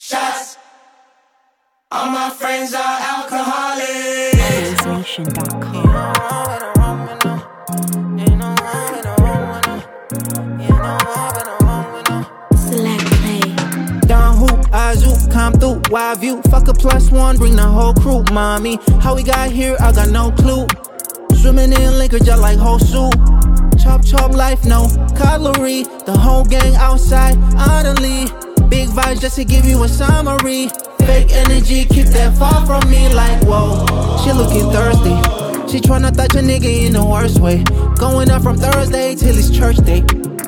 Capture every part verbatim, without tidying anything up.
Shots. All my friends are alcoholics. Bass Nation dot com. Select play. Down hoop, I zoop, come through, wide view. Fuck a plus one, bring the whole crew. Mommy, how we got here, I got no clue. Swimming in liquor just like whole soup. Chop chop life, no calorie. The whole gang outside, oddly. Big vibes just to give you a summary. Fake energy, keep that far from me like whoa. She looking thirsty. She tryna touch a nigga in the worst way. Going up from Thursday till it's church day.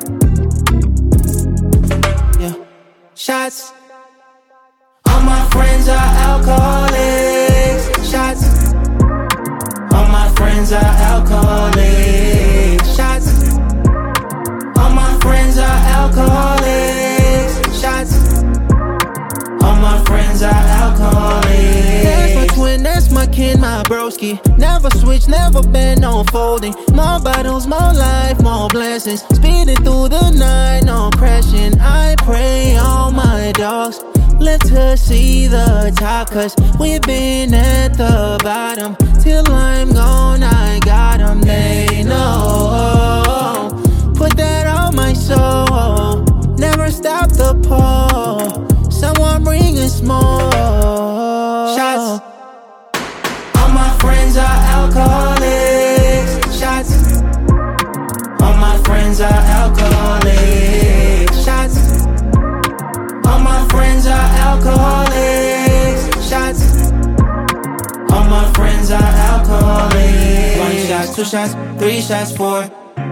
Yeah. Shots. All my friends are alcoholics. Shots. All my friends are alcoholics. Shots. All my friends are alcoholics. Shots. All my friends are alcoholics. That's my twin, that's my kin, my broski. Never switch, never been, no folding. More bottles, more life, more blessings. Speeding through the night, no crashing. I pray all my dogs live to see the top, cause we've been at the bottom. Till I'm gone, I got them, they know. Put that on my soul. Never stop the pull. Someone bring us more shots. All my friends are alcoholics. Shots. All my friends are alcoholics. Shots. All my friends are alcoholics. Shots. All my friends are alcoholics. One shot, two shots, three shots, four,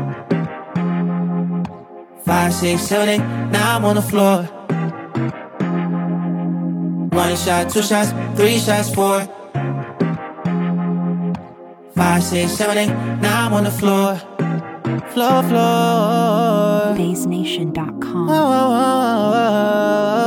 five, six, seven, eight. Now I'm on the floor. One shot, two shots, three shots, four, five, six, seven, eight. Now I'm on the floor. Floor, floor. Bass Nation dot com. Oh, oh, oh, oh, oh.